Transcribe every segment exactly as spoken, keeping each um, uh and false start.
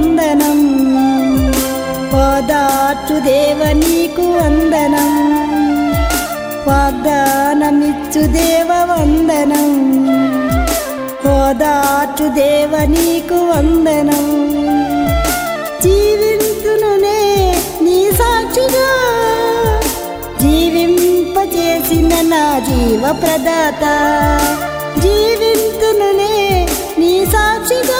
వందనం ఓదార్చు దేవ నీకు వందనం వాగ్దానమిచ్చు దేవ వందనం ఓదార్చు దేవ నీకు వందనం జీవింతునునే నీ సాక్షిగా జీవింపచేసిన నా జీవ ప్రదాత జీవింతునునే నీ సాక్షిగా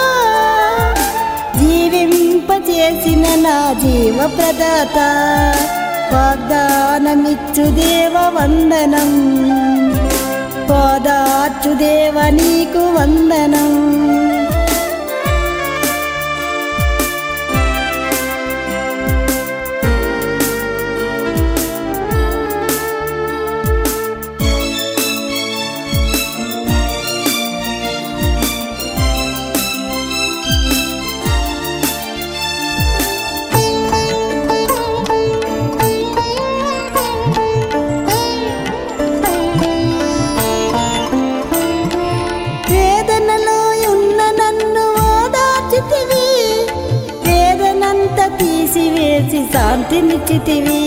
జీవింపచేసిన నా జీవ ప్రదాత వాగ్దానమిచ్చు దేవ వందనం ఓదార్చు దేవ నీకు వందనం తీసివేసి శాంతినిచ్చితివి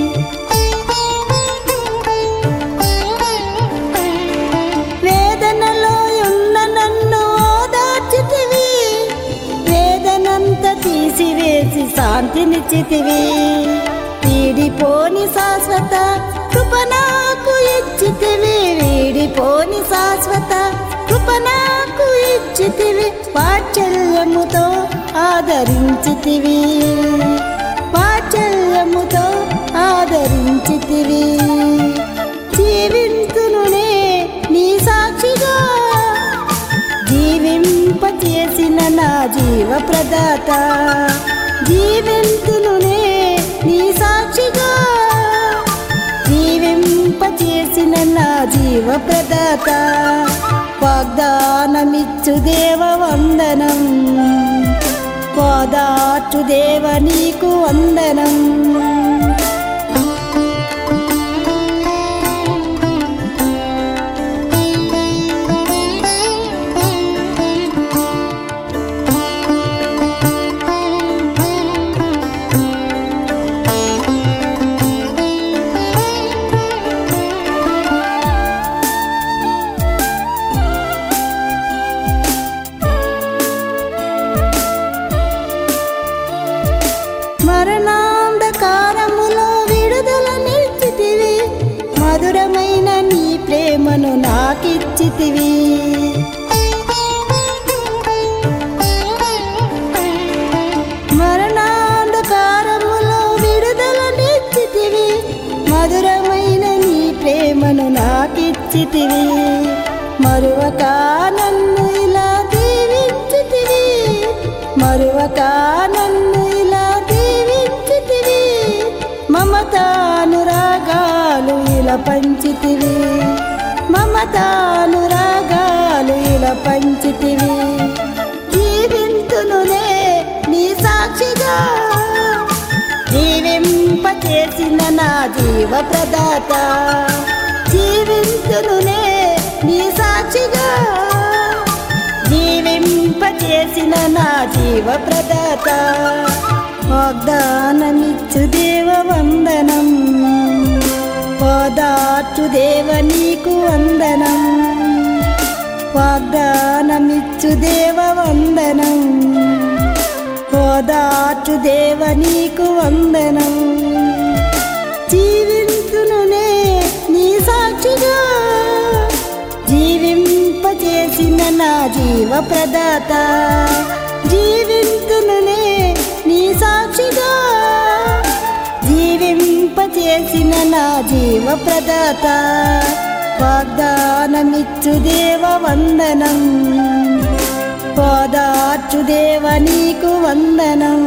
వేదనలో ఉన్న నన్ను ఓదార్చితివి వేదనంత తీసివేసి శాంతినిచ్చితివి వీడిపోని శాశ్వత కృప నాకు ఇచ్చితివి వీడిపోని శాశ్వత కృప నాకు ఇచ్చితివి వాత్సల్యముతో ఆదరించితివి వాత్సల్యముతో ఆదరించితివి జీవింతునునే నీ సాక్షిగా జీవింపచేసిన నా జీవ ప్రదాత జీవింతునునే నీ సాక్షిగా జీవింపచేసిన నా జీవ ప్రదాత వాగ్దానమిచ్చు దేవ వందనం ఓదార్చు దేవ నీకు వందనం మరణాంధకారములో విడుదల నిలిచితివి మధురమైన నీ ప్రేమను నాకిచ్చితివి మరణాంధకారములో విడుదల నిలిచితివి మధురమైన నీ ప్రేమను నాకిచ్చితివి మరువక నన్ను ఇలా దీవించితివి మరువక నన్ను మమతానురాగాలు ఇలా పంచితివి మమతానురాగాలు ఇలా పంచితివి జీవింతునునే నీ సాక్షిగా జీవింపచేసిన నా జీవ ప్రదాత జీవింతునునే నీ సాక్షిగా జీవింపచేసిన నా జీవ ప్రదాత వాగ్దానమిచ్చు దేవ వందనం ఓదార్చు దేవ నీకు వందనం వాగ్దానమిచ్చు దేవ వందనం ఓదార్చు దేవ నీకు వందనం జీవింతునునే నీ సాక్షిగా జీవింపచేసిన నా జీవ ప్రదాత జీవింతునునే నీ సాక్షిగా జీవింపచేసిన నా జీవ ప్రదాత వాగ్దానమిచ్చు దేవ వందనం ఓదార్చు దేవ నీకు వందనం